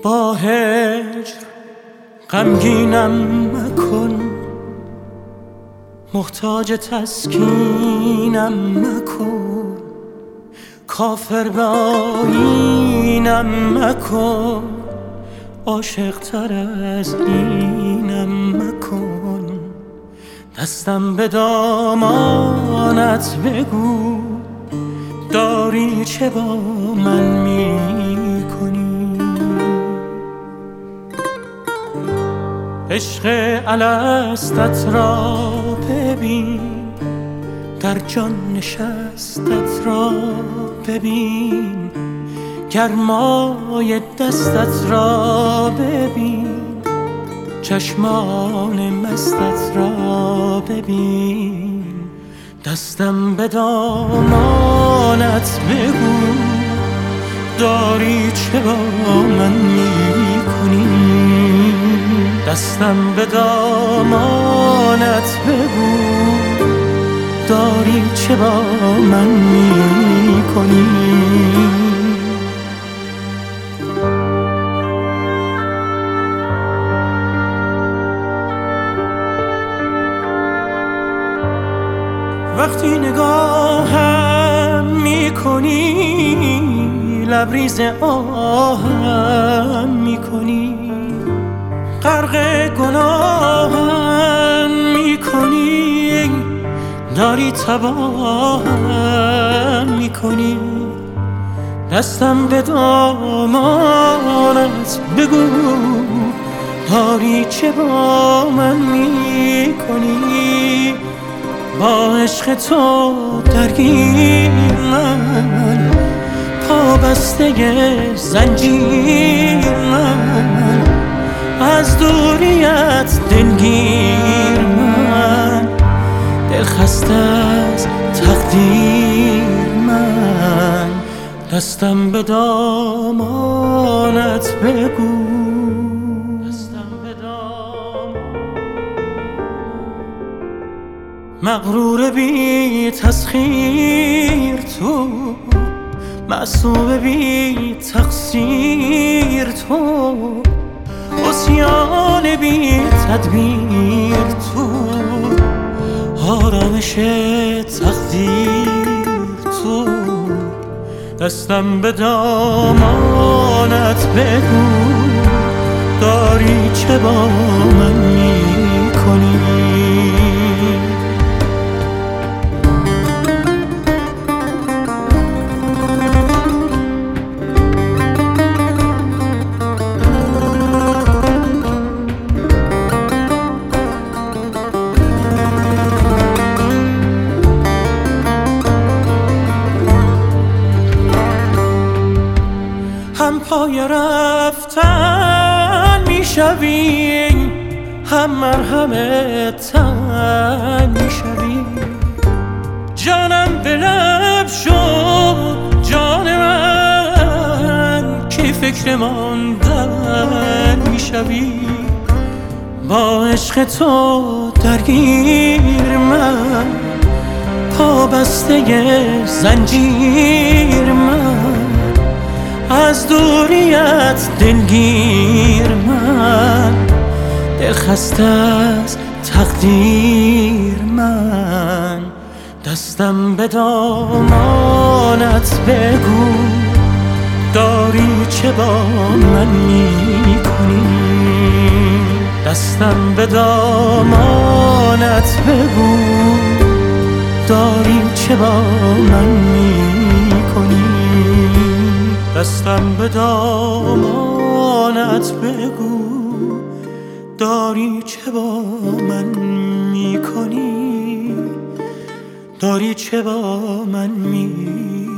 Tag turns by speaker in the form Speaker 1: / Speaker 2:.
Speaker 1: با هجر غمگینم مکن، محتاج تسکینم مکن، کافر به آیینم مکن، عاشق تر از اینم مکن. دستم به دامانت بگو، داری چه با من میکنی؟ عشق الستت را ببین، در جان نشستت را ببین، گرمای دستت را ببین، چشمان مستت را ببین. دستم به دامانت بگو، داری چه با من میکنی؟ دستم به دامانت بگو، داری چه با من میکنی؟ وقتی نگاهم میکنی، لبریز آهم میکنی، غرق گناهم میکنی، داری تباهم میکنی. دستم به دامانت بگو، داری چه با من میکنی؟ با عشق تو درگیر من، پابسته زنجیر من، از دوریت دلگیر من، دلخسته از تقدیر من. دستم به دامانت بگو، مغرور بی تسخیر تو، معصوم بی تقصیر تو، عصیان بی تدبیر تو، آرامش تقدیر تو. دستم به دامانت بگو، داری چه با من میکنی؟ هم پای رفتن میشوی، هم مرهم تن میشوی. جانم به لب شد جان من، که فکر ماندن میشوی. با عشق تو درگیر من، پابسته زنجیر من، از دوریت دلگیر من، دلخسته از تقدیر من. دستم به دامانت بگو، داری چه با من میکنی؟ دستم به دامانت بگو، داری چه با من میکنی؟ دستم به دامانت بگو، داری چه با من میکنی؟ داری چه با من میکنی؟